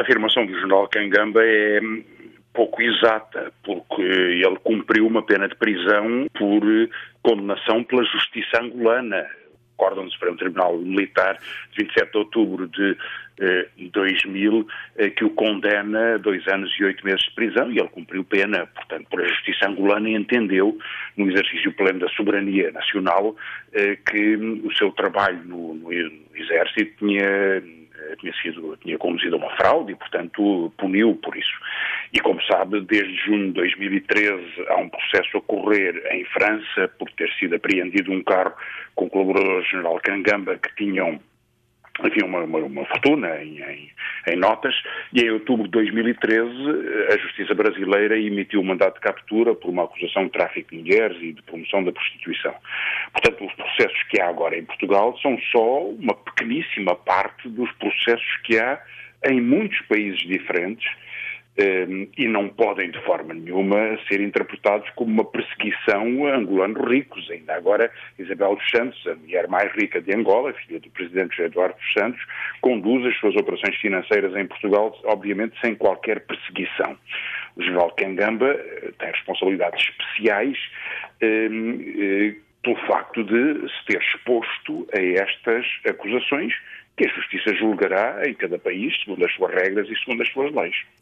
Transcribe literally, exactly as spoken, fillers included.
A afirmação do general Kangamba é pouco exata, porque ele cumpriu uma pena de prisão por condenação pela justiça angolana. Acórdão do Supremo Tribunal Militar, de vinte e sete de outubro de eh, dois mil, eh, que o condena a dois anos e oito meses de prisão, e ele cumpriu pena, portanto, por a justiça angolana, e entendeu, no exercício pleno da soberania nacional, eh, que o seu trabalho no, no, no Exército tinha, tinha, sido, tinha conduzido a uma fraude e, portanto, puniu por isso. E, como sabe, desde junho de dois mil e treze há um processo a correr em França por ter sido apreendido um carro com colaboradores do general Kangamba que tinham, enfim, uma, uma, uma fortuna em, em, em notas, e em outubro de dois mil e treze a Justiça brasileira emitiu um mandato de captura por uma acusação de tráfico de mulheres e de promoção da prostituição. Portanto, os processos que há agora em Portugal são só uma pequeníssima parte dos processos que há em muitos países diferentes, Um, e não podem de forma nenhuma ser interpretados como uma perseguição a angolanos ricos. Ainda agora, Isabel dos Santos, a mulher mais rica de Angola, filha do presidente José Eduardo dos Santos, conduz as suas operações financeiras em Portugal, obviamente sem qualquer perseguição. O general Kangamba tem responsabilidades especiais um, um, pelo facto de se ter exposto a estas acusações que a Justiça julgará em cada país, segundo as suas regras e segundo as suas leis.